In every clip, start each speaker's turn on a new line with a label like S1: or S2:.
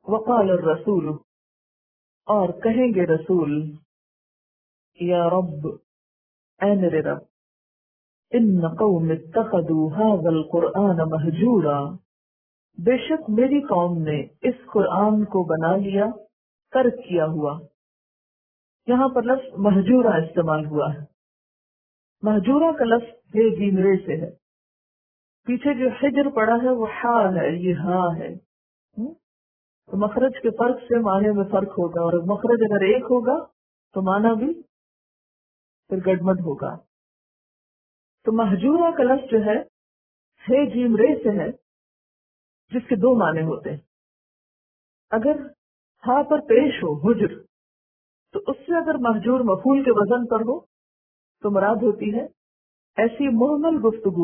S1: وقال الرسول، اور کہیں گے رسول، یا رب، اے میرے رب، ان قوم اتخذوا هذا القرآن مہجورا، بے شک میری قوم نے اس قرآن کو بنا لیا، ترک کیا ہوا۔ یہاں پر لفظ مہجورا استعمال ہوا ہے۔ مہجورا کا لفظ ہے جیم رے سے ہے، پیچھے جو حجر پڑا ہے وہ حا ہے، یہ ہا ہے۔ تو مخرج کے فرق سے معنی میں فرق ہوگا، اور مخرج اگر ایک ہوگا تو معنی بھی پھر گڑبڑ ہوگا۔ تو مہجورا کا لفظ جو ہے جیم رے سے ہے، جس کے دو معنی ہوتے ہیں۔ اگر ہا پر پیش ہو حجر، تو اس سے اگر مہجور مفعول کے وزن پر ہو تو مراد ہوتی ہے ایسی مہمل گفتگو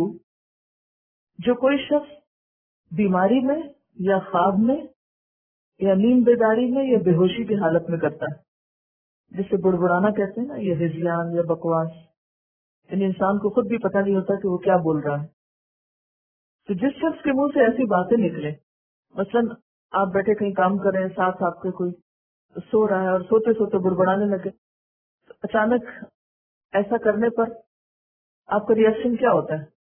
S1: جو کوئی شخص بیماری میں یا خواب میں یا نیند بیداری میں یا بے ہوشی کی حالت میں کرتا ہے، جسے بڑبڑانا کہتے ہیں نا، یہ ہذیان یا بکواس، یعنی انسان کو خود بھی پتہ نہیں ہوتا کہ وہ کیا بول رہا ہے۔ تو جس شخص کے منہ سے ایسی باتیں نکلے، مثلاً آپ بیٹھے کہیں کام کر رہے ہیں، ساتھ آپ کے کوئی سو رہا ہے اور سوتے سوتے بڑبڑانے لگے، تو اچانک ایسا کرنے پر آپ کا ریئیکشن کیا ہوتا ہے؟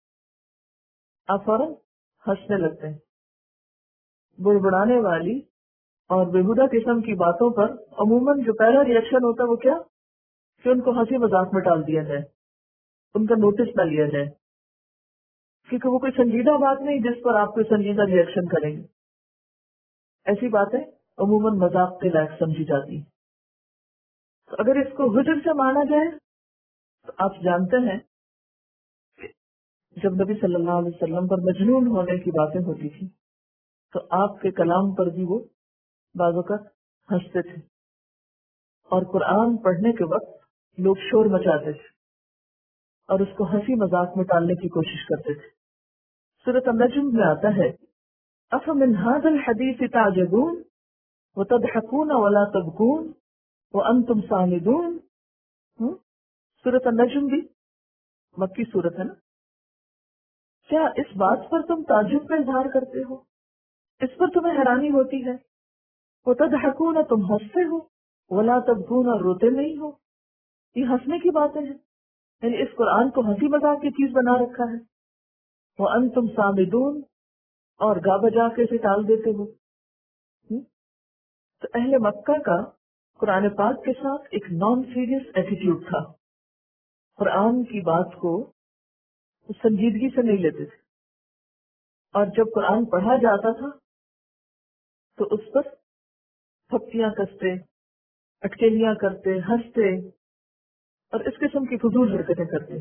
S1: آپ فوراً ہنسنے لگتے ہیں۔ بڑبڑانے والی اور بےہودہ قسم کی باتوں پر عموماً جو پہلا ریئیکشن ہوتا ہے وہ کیا؟ کہ ان کو ہنسی مذاق میں ٹال دیا جائے، ان کا نوٹس نہ لیا جائے، کیونکہ وہ کوئی سنجیدہ بات نہیں جس پر آپ کوئی سنجیدہ ریئیکشن کریں گے۔ ایسی باتیں عموماً مذاق کے لائق سمجھی جاتی ہیں۔ تو اگر اس کو حجر سے مانا جائے تو آپ جانتے ہیں کہ جب نبی صلی اللہ علیہ وسلم پر مجنون ہونے کی باتیں ہوتی تھی تو آپ کے کلام پر بھی وہ بعض اوقات ہنستے تھے، اور قرآن پڑھنے کے وقت لوگ شور مچاتے تھے اور اس کو ہنسی مذاق میں ٹالنے کی کوشش کرتے تھے۔ سورۃ النجم میں آتا ہے، افمن ھذا الحدیث تعجبون وتضحکون ولا تبکون وانتم سامدون۔ سورۃ النجم بھی مکی سورت ہے نا۔ کیا اس بات پر تم تعجب کا اظہار کرتے ہو، اس پر تمہیں حیرانی ہوتی ہے؟ وتضحکون، تم ہنستے ہو، ولا تبکون، اور روتے نہیں ہو۔ یہ ہنسنے کی باتیں ہیں، یعنی اس قرآن کو ہنسی مذاق کی چیز بنا رکھا ہے۔ وانتم سامدون، اور گا بجا کے اسے ٹال دیتے ہو۔ تو اہل مکہ کا قرآن پاک کے ساتھ ایک نان سیریس ایٹیٹیوڈ تھا، قرآن کی بات کو سنجیدگی سے نہیں لیتے تھے، اور جب قرآن پڑھا جاتا تھا تو اس پر تھپڑیاں کستے، اٹکیلیاں کرتے، ہنستے اور اس قسم کی فضول حرکتیں کرتے۔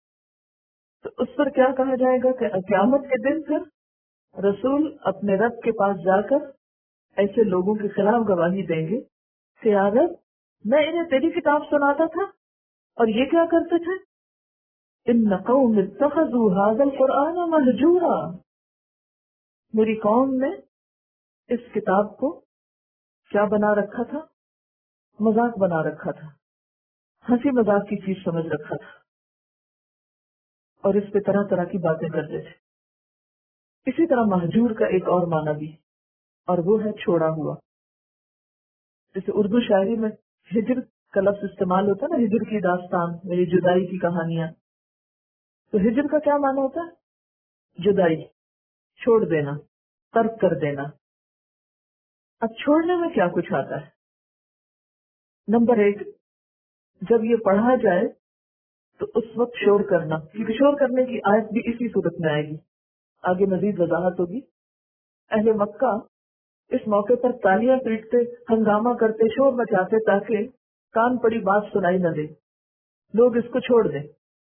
S1: تو اس پر کیا کہا جائے گا کہ قیامت کے دن پھر رسول اپنے رب کے پاس جا کر ایسے لوگوں کے خلاف گواہی دیں گے کہ یا رب، میں انہیں تیری کتاب سناتا تھا اور یہ کیا کرتے تھے؟ ان قوم اتخذوا ھذا القرآن مہجورا، میری قوم نے اس کتاب کو کیا بنا رکھا تھا؟ مذاق بنا رکھا تھا، ہنسی مذاق کی چیز سمجھ رکھا تھا، اور اس پہ طرح طرح کی باتیں کرتے تھے۔ اسی طرح مہجور کا ایک اور معنی بھی، اور وہ ہے چھوڑا ہوا۔ جیسے اردو شاعری میں ہجر کا لفظ استعمال ہوتا ہے نا، ہجر کی داستان، میری جدائی کی کہانیاں۔ تو ہجر کا کیا معنی ہوتا ہے؟ جدائی، چھوڑ دینا، ترک کر دینا۔ اب چھوڑنے میں کیا کچھ آتا ہے؟ نمبر ایک، جب یہ پڑھا جائے تو اس وقت شور کرنا، کیونکہ شور کرنے کی آیت بھی اسی صورت میں آئے گی، آگے مزید وضاحت ہوگی۔ اہل مکہ اس موقع پر تالیاں پیٹتے، ہنگامہ کرتے، شور مچاتے تاکہ کان پڑی بات سنائی نہ دے، لوگ اس کو چھوڑ دیں۔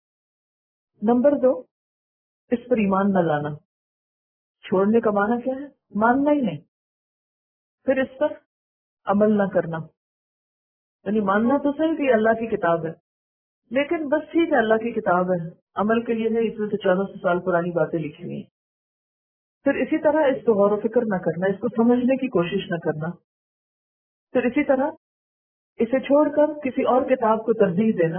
S1: نمبر دو، اس پر ایمان نہ لانا۔ چھوڑنے کا معنی کیا ہے؟ ماننا ہی نہیں، پھر اس پر عمل نہ کرنا۔ یعنی ماننا تو صحیح کہ اللہ کی کتاب ہے، لیکن بس ٹھیک ہے اللہ کی کتاب ہے، عمل کے لیے نہیں، اس میں سے 1400 سال پرانی باتیں لکھی ہوئی ہیں۔ پھر اسی طرح اس کو غور و فکر نہ کرنا، اس کو سمجھنے کی کوشش نہ کرنا۔ پھر اسی طرح اسے چھوڑ کر کسی اور کتاب کو ترجیح دینا،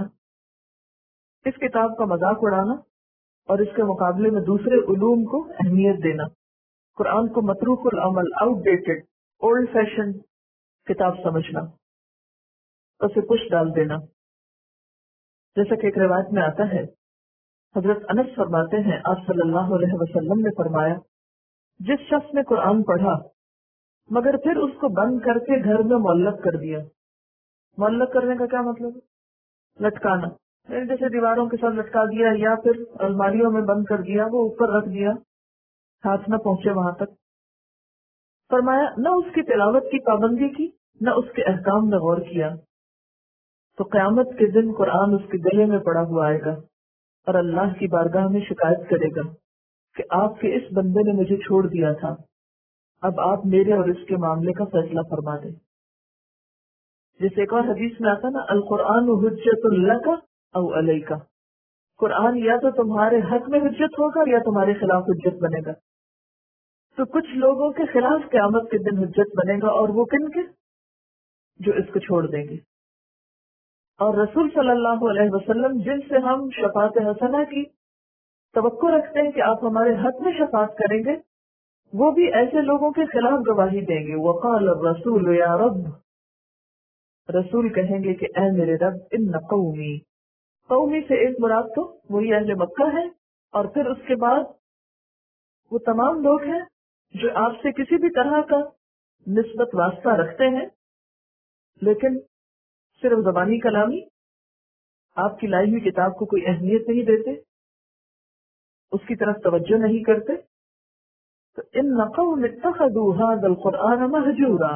S1: اس کتاب کا مذاق اڑانا اور اس کے مقابلے میں دوسرے علوم کو اہمیت دینا، قرآن کو متروک العمل، آؤٹ ڈیٹڈ اولڈ فیشن کتاب سمجھنا، اسے پش ڈال دینا. جیسا کہ ایک روایت میں آتا ہے، حضرت انس فرماتے ہیں آپ صلی اللہ علیہ وسلم نے فرمایا، جس شخص نے قرآن پڑھا مگر پھر اس کو بند کر کے گھر میں معلق کر دیا. معلق کرنے کا کیا مطلب ہے؟ لٹکانا، یعنی جیسے دیواروں کے ساتھ لٹکا دیا یا پھر الماریوں میں بند کر دیا، وہ اوپر رکھ دیا، ہاتھ نہ پہنچے وہاں تک. فرمایا نہ اس کی تلاوت کی پابندی کی، نہ اس کے احکام میں غور کیا، تو قیامت کے دن قرآن اس کے گلے میں پڑا ہوا آئے گا اور اللہ کی بارگاہ میں شکایت کرے گا کہ آپ کے اس بندے نے مجھے چھوڑ دیا تھا، اب آپ میرے اور اس کے معاملے کا فیصلہ فرما دیں. جیسے ایک اور حدیث میں آتا نا، القرآن حجت لک او علیک، قرآن یا تو تمہارے حق میں حجت ہوگا یا تمہارے خلاف حجت بنے گا. تو کچھ لوگوں کے خلاف قیامت کے دن حجت بنے گا، اور وہ کن کے؟ جو اس کو چھوڑ دیں گے. اور رسول صلی اللہ علیہ وسلم جن سے ہم شفاعت حسنہ کی توقع رکھتے ہیں کہ آپ ہمارے حق میں شفاعت کریں گے، وہ بھی ایسے لوگوں کے خلاف گواہی دیں گے. وقال الرسول یا رب، رسول کہیں گے کہ اے میرے رب، ان قومی، قومی سے ایک مراد تو وہی اہل مکہ ہے، اور پھر اس کے بعد وہ تمام لوگ ہیں جو آپ سے کسی بھی طرح کا نسبت واسطہ رکھتے ہیں لیکن صرف زبانی کلامی، آپ کی لائی ہوئی کتاب کو کوئی اہمیت نہیں دیتے، اس کی طرف توجہ نہیں کرتے. تو ان قوم اتخذوا هذا القرآن مہجورا،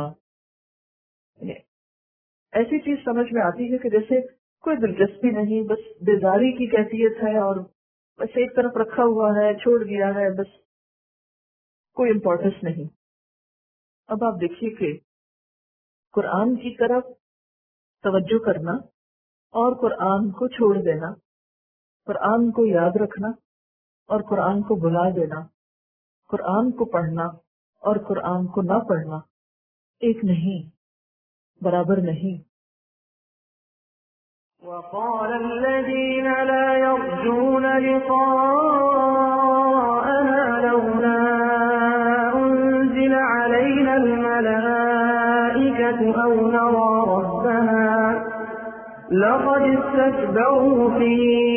S1: ایسی چیز سمجھ میں آتی ہے کہ جیسے کوئی دلچسپی نہیں، بس بیزاری کی کیفیت ہے اور بس ایک طرف رکھا ہوا ہے، چھوڑ دیا ہے، بس کوئی امپورٹنس نہیں. اب آپ دیکھیے کہ قرآن کی طرف توجہ کرنا اور قرآن کو چھوڑ دینا، قرآن کو یاد رکھنا اور قرآن کو بھلا دینا، قرآن کو پڑھنا اور قرآن کو نہ پڑھنا ایک نہیں، برابر نہیں.
S2: وقال الذين لا يرجون لقاءنا لولا أنزل علينا الملائكة أو نرى ربنا لقد استكبروا في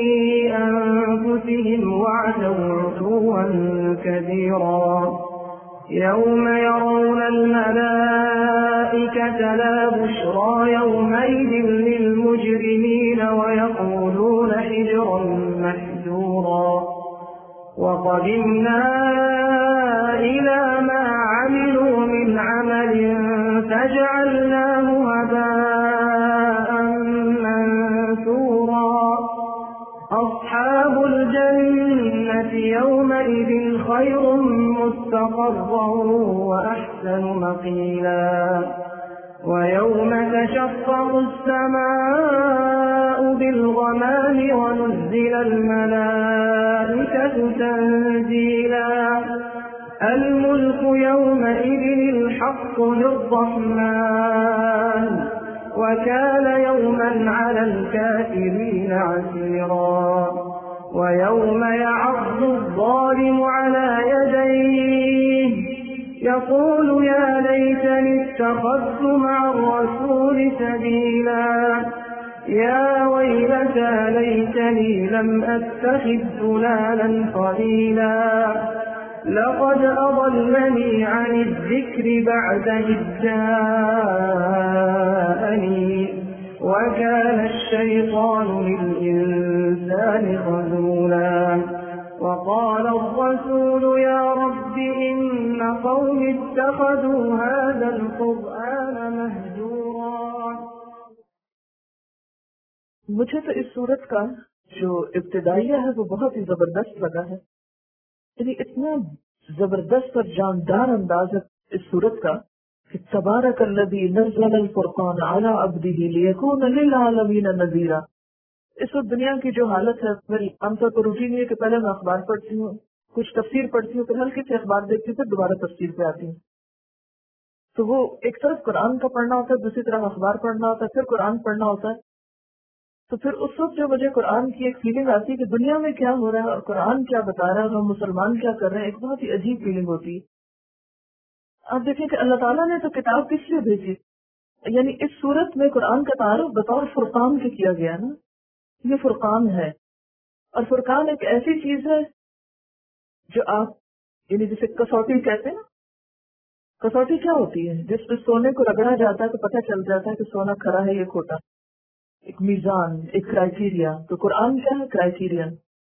S2: أنفسهم وعتوا عتوا كبيرا. يوم يرون الملائكة لا بشرى يومئذ للمجرمين ويقولون حجرا محجورا. وقدمنا إلى ما عملوا من عمل فجعلناه هباء منثورا. أصحاب الجنة يومئذ خير مستقرا وأحسن مقيلا. ويوم تشقق السماء بالغمام ونزل الملائكة تنزيلا. الملك يومئذ الحق للرحمن وكان يوما على الكافرين عسيرا. ويوم يعض الظالم على يديه يقول يا ليتني اتخذت مع الرسول سبيلا. يا ويلتى ليتني لم أتخذ فلانا خليلا. لقد أضلني عن الذكر بعد إذ جاءني وكان الشيطان للإنسان خذولا. وقال الرسول يا رب إن قوم اتخذوا هذا القرآن مهجورا.
S1: مجھے تو اس صورت کا جو ابتدائیہ ہے وہ بہت ہی زبردست لگا ہے، یعنی اتنا زبردست اور جاندار انداز ہے اس صورت کا کہ تبارک الذی نزل الفرقان علی عبدہ لیکون للعالمین نذیرا. اس وقت دنیا کی جو حالت ہے، میری عام طور پر روٹین یہ ہے کہ پہلے میں اخبار پڑھتی ہوں، کچھ تفسیر پڑھتی ہوں، پھر ہلکے سے اخبار دیکھتی ہوں، پھر دوبارہ تفسیر پہ آتی ہوں. تو وہ ایک طرف قرآن کا پڑھنا ہوتا ہے، دوسری طرف اخبار پڑھنا ہوتا ہے، پھر قرآن پڑھنا ہوتا ہے. تو پھر اس وقت جو مجھے قرآن کی ایک فیلنگ آتی ہے کہ دنیا میں کیا ہو رہا ہے اور قرآن کیا بتا رہا ہے اور ہم مسلمان کیا کر رہے ہیں، ایک بہت ہی عجیب فیلنگ ہوتی ہے. آپ دیکھیں کہ اللہ تعالیٰ نے تو کتاب کس لیے بھیجی، یعنی اس صورت میں قرآن کا تعارف بطور فرقان کے کیا گیا نا، یہ فرقان ہے، اور فرقان ایک ایسی چیز ہے جو آپ یعنی جسے کسوٹی کہتے ہیں نا، کسوٹی کیا ہوتی ہے؟ جس پہ سونے کو رگڑا جاتا ہے تو پتہ چل جاتا ہے کہ سونا کھرا ہے یہ کھوٹا، ایک میزان، ایک کرائٹیریا. تو قرآن کیا ہے؟ کرائٹیریا.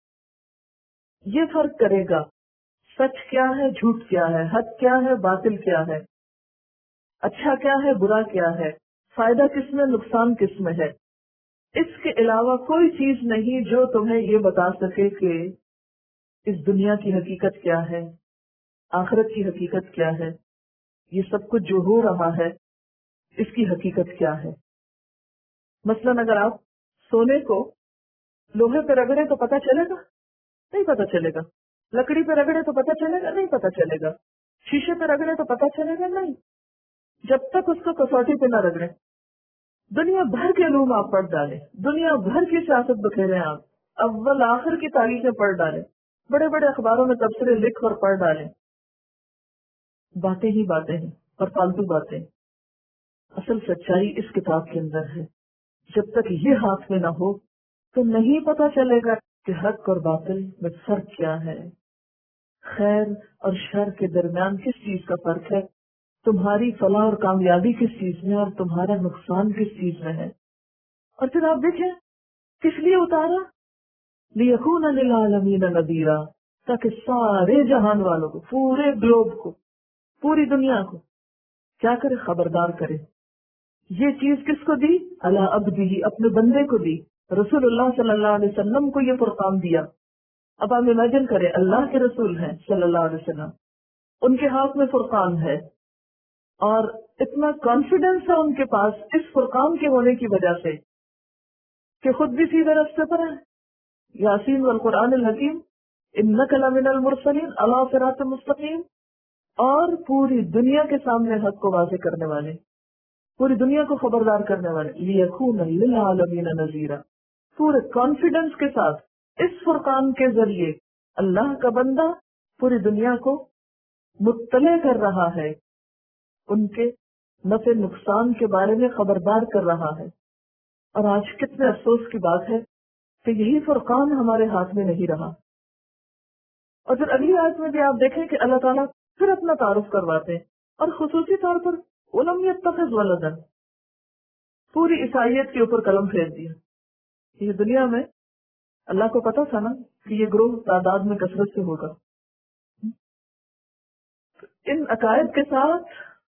S1: یہ فرق کرے گا سچ کیا ہے، جھوٹ کیا ہے، حق کیا ہے، باطل کیا ہے، اچھا کیا ہے، برا کیا ہے، فائدہ کس میں، نقصان کس میں ہے. اس کے علاوہ کوئی چیز نہیں جو تمہیں یہ بتا سکے کہ اس دنیا کی حقیقت کیا ہے، آخرت کی حقیقت کیا ہے، یہ سب کچھ جو ہو رہا ہے اس کی حقیقت کیا ہے. مثلاً اگر آپ سونے کو لوہے پہ رگڑے تو پتہ چلے گا؟ نہیں پتہ چلے گا. لکڑی پہ رگڑے تو پتہ چلے گا؟ نہیں پتہ چلے گا. شیشے پہ رگڑے تو پتہ چلے گا؟ نہیں، جب تک اس کو کسوٹی پہ نہ رگڑے. دنیا بھر کے علوم آپ پڑھ ڈالیں، دنیا بھر کی سیاست بکھیریں، آپ اول آخر کی تاریخیں پڑھ ڈالیں، بڑے بڑے اخباروں میں تبصرے لکھ اور پڑھ ڈالیں، باتیں ہی باتیں ہیں اور فالتو باتیں. اصل سچائی اس کتاب کے اندر ہے. جب تک یہ ہاتھ میں نہ ہو تو نہیں پتہ چلے گا کہ حق اور باطل میں فرق کیا ہے، خیر اور شر کے درمیان کس چیز کا فرق ہے، تمہاری فلاح اور کامیابی کس چیز میں اور تمہارا نقصان کس چیز میں ہے. اور پھر آپ دیکھیں کس لیے اتارا؟ لِيَكُونَ لِلْعَالَمِينَ نَذِيرًا، تاکہ سارے جہان والوں کو، پورے گلوب کو، پوری دنیا کو کیا کرے؟ خبردار کرے. یہ چیز کس کو دی؟ علی عبدہ، اپنے بندے کو دی. رسول اللہ صلی اللہ علیہ وسلم کو یہ فرقان دیا. اب آپ امیجن کریں اللہ کے رسول ہیں صلی اللہ علیہ وسلم، ان کے ہاتھ میں فرقان ہے اور اتنا کانفیڈنس ہے ان کے پاس اس فرقان کے ہونے کی وجہ سے کہ خود بھی سیدھے راستے پر ہے. یاسین والقرآن الحکیم انک لمن المرسلین علی صراط مستقیم، اور پوری دنیا کے سامنے حق کو واضح کرنے والے، پوری دنیا کو خبردار کرنے والے. لیکون للعالمین نذیرا، پورے کانفیڈنس کے ساتھ اس فرقان کے ذریعے اللہ کا بندہ پوری دنیا کو مطلع کر رہا ہے، ان کے نفع نقصان کے بارے میں خبردار کر رہا ہے. اور آج کتنے افسوس کی بات ہے کہ یہی فرقان ہمارے ہاتھ میں نہیں رہا. اور پھر اگلی آیت میں بھی آپ دیکھیں کہ اللہ تعالیٰ پھر اپنا تعارف کرواتے ہیں، اور خصوصی طور پر ولم یتخذ ولدا، پوری عیسائیت کے اوپر قلم پھیر دیا. یہ دنیا میں اللہ کو پتا تھا نا کہ یہ گروہ تعداد میں کثرت سے ہوگا. ان عقائد کے ساتھ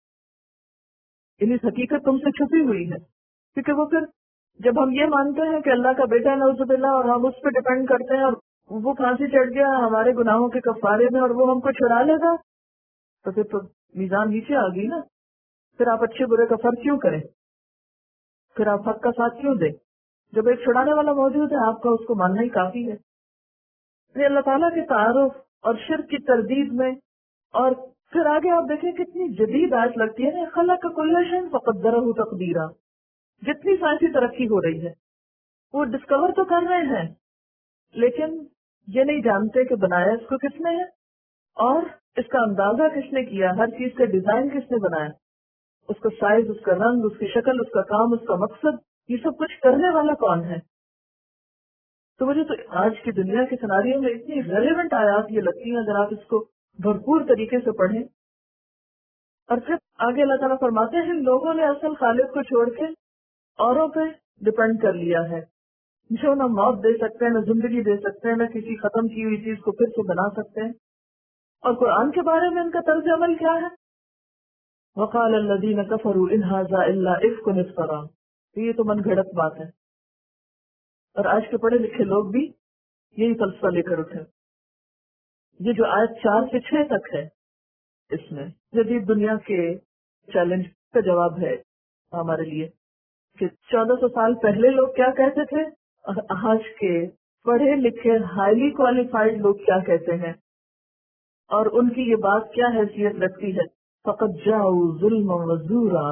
S1: انہیں حقیقت تم سے چھپی ہوئی ہے، کیونکہ وہ پھر جب ہم یہ مانتے ہیں کہ اللہ کا بیٹا نعوذ باللہ اور ہم اس پہ ڈیپینڈ کرتے ہیں اور وہ پھانسی چڑھ گیا ہمارے گناہوں کے کفارے میں اور وہ ہم کو چھڑا لے گا، تو پھر تو میزان نیچے آ گئی نا. پھر آپ اچھے برے کا فرق کیوں کریں؟ پھر آپ حق کا ساتھ کیوں دیں؟ جب ایک چھڑانے والا موجود ہے آپ کا اس کو ماننا ہی کافی ہے. یہ اللہ تعالیٰ کے تعارف اور شرک کی تردید میں. اور پھر آگے آپ دیکھیں کتنی جدید آیت لگتی ہے نا، خلق کل شیء فقدرہ تقدیرا. جتنی سائنسی ترقی ہو رہی ہے وہ ڈسکور تو کر رہے ہیں لیکن یہ نہیں جانتے کہ بنایا اس کو کس نے ہے اور اس کا اندازہ کس نے کیا، ہر چیز کا ڈیزائن کس نے بنایا، اس کا سائز، اس کا رنگ، اس کی شکل، اس کا کام، اس کا مقصد، یہ سب کچھ کرنے والا کون ہے. تو مجھے تو آج کی دنیا کے سناریوں میں اتنی ریلیونٹ آیات یہ لگتی ہیں اگر آپ اس کو بھرپور طریقے سے پڑھیں. اور پھر آگے اللہ تعالیٰ فرماتے ہیں لوگوں نے اصل خالق کو چھوڑ کے اوروں پہ ڈپینڈ کر لیا ہے، جو نہ موت دے سکتے ہیں، نہ زندگی دے سکتے ہیں، نہ کسی ختم کی ہوئی چیز کو پھر سے بنا سکتے ہیں. اور قرآن کے بارے میں ان کا طرز عمل کیا ہے؟ وقال الذین کفروا ان ھذا الا افک افترا. یہ تو من گھڑت بات ہے اور آج کے پڑھے لکھے لوگ بھی یہی فلسفہ لے کر اٹھے. یہ جو آیت 4 سے 6 تک ہے اس میں جدید دنیا کے چیلنج کا جواب ہے ہمارے لیے کہ 1400 سال پہلے لوگ کیا کہتے تھے اور آج کے پڑھے لکھے ہائیلی کوالیفائڈ لوگ کیا کہتے ہیں اور ان کی یہ بات کیا حیثیت رکھتی ہے. فقط جاؤ ظلم و زورا.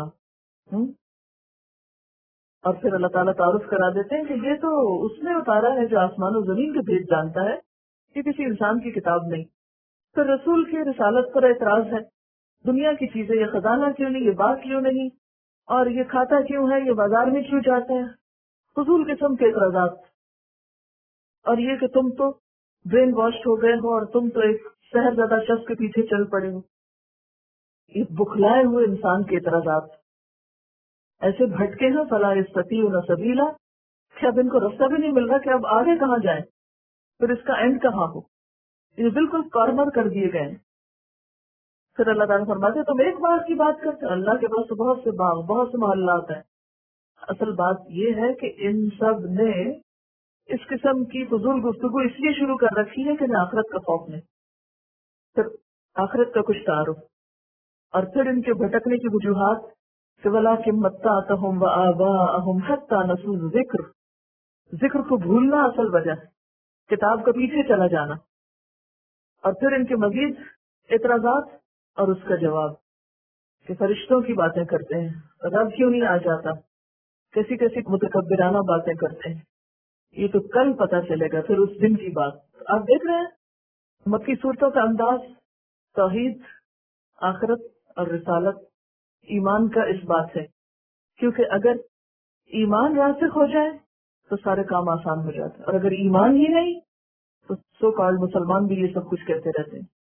S1: اور پھر اللہ تعالیٰ تعارف کرا دیتے ہیں کہ یہ تو اس نے اتارا ہے جو آسمان و زمین کے بھید جانتا ہے، یہ کسی انسان کی کتاب نہیں. پھر رسول کی رسالت پر اعتراض ہے دنیا کی چیزیں، یہ خزانہ کیوں نہیں، یہ بات کیوں نہیں، اور یہ کھاتا کیوں ہے، یہ بازار میں کیوں جاتا ہے، فضول قسم کے اعتراضات. اور یہ کہ تم تو برین واشڈ ہو گئے ہو اور تم تو ایک شہر زیادہ شخص کے پیچھے چل پڑے ہو. یہ بکھلائے ہوئے انسان کے اعتراضات ایسے بھٹکے ہیں، فلا یستطیعون سبیلا، کہ اب ان کو راستہ بھی نہیں مل رہا کہ اب آگے کہاں جائیں، پھر اس کا اینڈ کہاں ہو. یہ بالکل کارنر کر دیے گئے ہیں. پھر اللہ تعالیٰ فرماتے ہیں تم ایک باغ کی بات کرتے ہو، اللہ کے پاس تو بہت سے باغ، بہت سے محلات ہیں. اصل بات یہ ہے کہ ان سب نے اس قسم کی فضول گفتگو اس لیے شروع کر رکھی ہے کہ نہ آخرت کا خوف نہیں، پھر آخرت کا کچھ تعارف، اور پھر ان کے بھٹکنے کی وجوہات کہ وَلَٰكِن مَّتَّعْتُهُمْ وَآبَاءَهُمْ حَتَّىٰ نَسُوا الذِّكْرَ، ذکر کو بھولنا اصل وجہ ہے، کتاب کا پیچھے چلا جانا. اور پھر ان کے مزید اعتراضات اور اس کا جواب کہ فرشتوں کی باتیں کرتے ہیں، رب کیوں نہیں آ جاتا، کیسی کیسی متکبرانہ باتیں کرتے ہیں. یہ تو کل پتہ چلے گا، پھر اس دن کی بات. آپ دیکھ رہے ہیں مکی صورتوں کا انداز توحید، آخرت اور رسالت، ایمان کا اس بات ہے. کیونکہ اگر ایمان راسخ ہو جائے تو سارے کام آسان ہو جاتے ہیں، اور اگر ایمان ہی نہیں تو سو کالڈ مسلمان بھی یہ سب کچھ کہتے رہتے ہیں.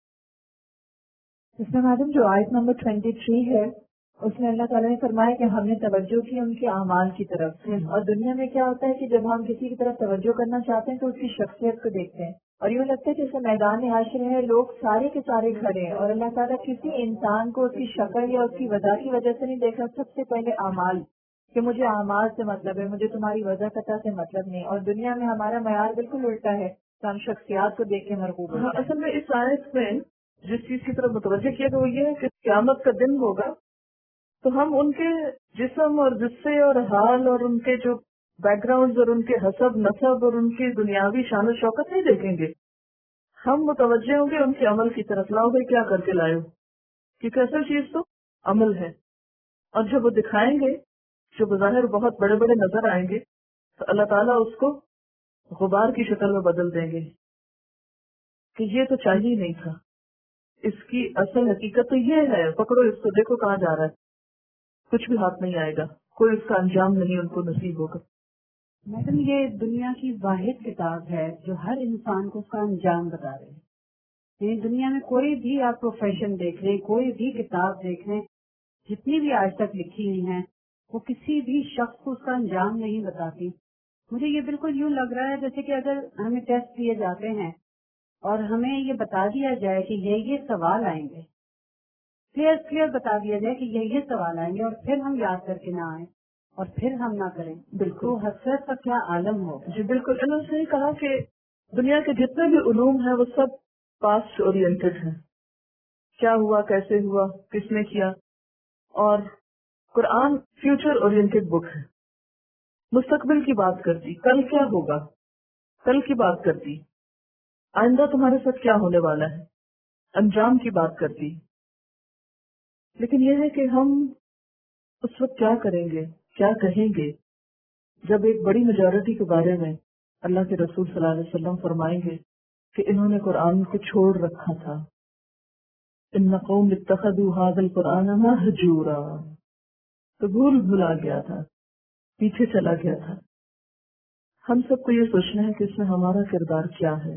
S3: اس میں میڈم جو آیت نمبر 23 ہے اس میں اللہ تعالیٰ نے فرمایا کہ ہم نے توجہ کی ان کے اعمال کی طرف. اور دنیا میں کیا ہوتا ہے کہ جب ہم کسی کی طرف توجہ کرنا چاہتے ہیں تو اس کی شخصیت کو دیکھتے ہیں، اور یوں لگتا ہے کہ جیسے میدان حشر ہے لوگ سارے کے سارے کھڑے ہیں، اور اللہ تعالیٰ کسی انسان کو اس کی شکل یا اس کی وجہ کی وجہ سے نہیں دیکھا، سب سے پہلے اعمال، کہ مجھے اعمال سے مطلب ہے، مجھے تمہاری وجہ قطع سے مطلب نہیں. اور دنیا میں ہمارا معیار بالکل الٹا ہے، تو ہم شخصیات کو دیکھ کے مرغوب ہوتے ہیں.
S1: اصل میں اس آیت میں جس چیز کی طرف متوجہ کیا گیا وہ یہ ہے کہ قیامت کا دن ہوگا تو ہم ان کے جسم اور جسے اور حال اور ان کے جو بیک گراؤنڈ اور ان کے حسب نسب اور ان کی دنیاوی شان و شوکت نہیں دیکھیں گے. ہم متوجہ ہوں گے ان کے عمل کی طرف. لاؤ بھائی کیا کر کے لائے ہو، کیونکہ اصل چیز تو عمل ہے. اور جب وہ دکھائیں گے جو بظاہر بہت بڑے بڑے نظر آئیں گے تو اللہ تعالیٰ اس کو غبار کی شکل میں بدل دیں گے کہ یہ تو چاہیے نہیں تھا، اس کی اصل حقیقت تو یہ ہے، پکڑو اس کو، دیکھو کہاں جا رہا ہے. کچھ بھی ہاتھ نہیں آئے گا، کوئی اس کا انجام نہیں ان کو نصیب ہوگا.
S4: میڈم یہ دنیا کی واحد کتاب ہے جو ہر انسان کو اس کا انجام بتا رہے ہیں. یعنی دنیا میں کوئی بھی آپ پروفیشن دیکھ لیں، کوئی بھی کتاب دیکھ لیں، جتنی بھی آج تک لکھی ہوئی ہیں وہ کسی بھی شخص کو اس کا انجام نہیں بتاتی. مجھے یہ بالکل یوں لگ رہا ہے جیسے کہ اگر ہمیں ٹیسٹ دیے جاتے ہیں اور ہمیں یہ بتا دیا جائے کہ یہ سوال آئیں گے، کلیئر بتا دیا جائے کہ یہ سوال آئیں گے، اور پھر ہم یاد کر کے نہ آئیں اور پھر ہم نہ کریں، بالکل حسرت کا کیا عالم ہوگا.
S1: جی بالکل. انہوں نے کہا کہ دنیا کے جتنے بھی علوم ہیں وہ سب پاسٹ اورینٹڈ ہیں، کیا ہوا، کیسے ہوا، کس نے کیا. اور قرآن فیوچر اورینٹڈ بک ہے، مستقبل کی بات کرتی، کل کیا ہوگا، کل کی بات کرتی، آئندہ تمہارے ساتھ کیا ہونے والا ہے، انجام کی بات کرتی. لیکن یہ ہے کہ ہم اس وقت کیا کریں گے، کیا کہیں گے جب ایک بڑی میجورٹی کے بارے میں اللہ کے رسول صلی اللہ علیہ وسلم فرمائیں گے کہ انہوں نے قرآن کو چھوڑ رکھا تھا. ان قوم اتخذوا هذا القرآن مہجورا، تو بھلا گیا تھا، پیچھے چلا گیا تھا. ہم سب کو یہ سوچنا ہے کہ اس میں ہمارا کردار کیا ہے،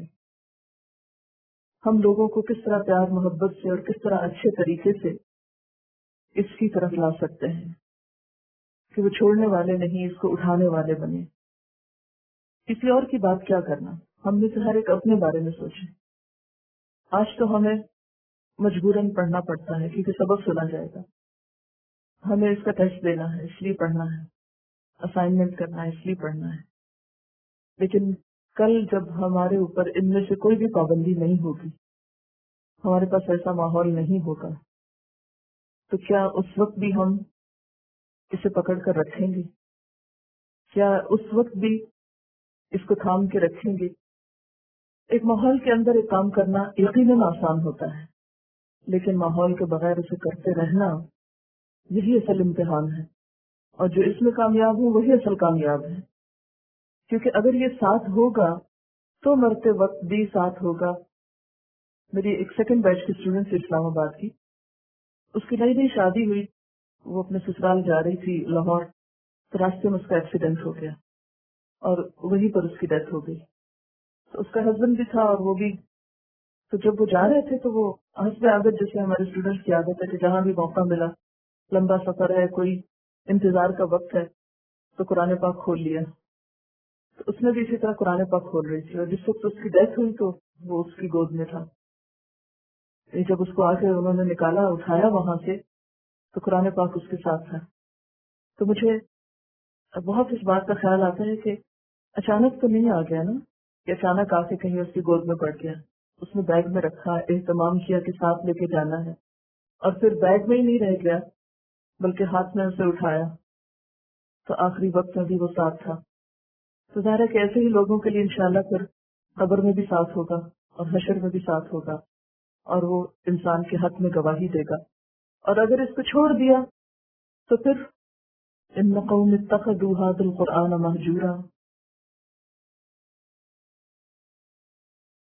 S1: ہم لوگوں کو کس طرح پیار محبت سے اور کس طرح اچھے طریقے سے اس کی طرف لا سکتے ہیں کہ وہ چھوڑنے والے نہیں، اس کو اٹھانے والے بنے. کسی اور کی بات کیا کرنا، ہم میں سے ہر ایک اپنے بارے میں سوچیں. آج تو ہمیں مجبوراً پڑھنا پڑتا ہے کیونکہ سبق سنا جائے گا، ہمیں اس کا ٹیسٹ دینا ہے اس لیے پڑھنا ہے، اسائنمنٹ کرنا ہے اس لیے پڑھنا ہے. لیکن کل جب ہمارے اوپر ان میں سے کوئی بھی پابندی نہیں ہوگی، ہمارے پاس ایسا ماحول نہیں ہوگا، تو کیا اس وقت بھی ہم اسے پکڑ کر رکھیں گے؟ کیا اس وقت بھی اس کو تھام کے رکھیں گے؟ ایک ماحول کے اندر ایک کام کرنا یقیناً آسان ہوتا ہے، لیکن ماحول کے بغیر اسے کرتے رہنا یہی اصل امتحان ہے. اور جو اس میں کامیاب ہو وہی اصل کامیاب ہے، کیونکہ اگر یہ ساتھ ہوگا تو مرتے وقت بھی ساتھ ہوگا. میری ایک سیکنڈ بیچ کی اسٹوڈنٹ اسلام آباد کی، اس کی نئی نئی شادی ہوئی، وہ اپنے سسرال جا رہی تھی لاہور، تو راستے میں اس کا ایکسیڈنٹ ہو گیا اور وہیں پر اس کی ڈیتھ ہو گئی. تو اس کا ہسبینڈ بھی تھا اور وہ بھی. تو جب وہ جا رہے تھے تو وہ حسب عادت جیسے ہمارے اسٹوڈنٹس کی عادت ہے کہ جہاں بھی موقع ملا، لمبا سفر ہے، کوئی انتظار کا وقت ہے، تو قرآن پاک کھول لیا. تو اس نے بھی اسی طرح قرآن پاک کھول رہی تھی، اور جس وقت اس کی ڈیتھ ہوئی تو وہ اس کی گود میں تھا. جب اس کو آ کے انہوں نے نکالا، اٹھایا وہاں سے، تو قرآن پاک اس کے ساتھ تھا. تو مجھے بہت اس بات کا خیال آتا ہے کہ اچانک تو نہیں آ گیا نا، کہ اچانک آ کے کہیں اس کی گود میں پڑ گیا. اس نے بیگ میں رکھا، اہتمام کیا کہ ساتھ لے کے جانا ہے، اور پھر بیگ میں ہی نہیں رہ گیا بلکہ ہاتھ میں اسے اٹھایا. تو آخری وقت میں بھی وہ ساتھ تھا. تو ظاہر ہے کہ ایسے ہی لوگوں کے لیے انشاءاللہ پھر قبر میں بھی ساتھ ہوگا اور حشر میں بھی ساتھ ہوگا، اور وہ انسان کے حق میں گواہی دے گا. اور اگر اس کو چھوڑ دیا تو پھر ان قوم اتخذوا هذا القرآن مہجورا،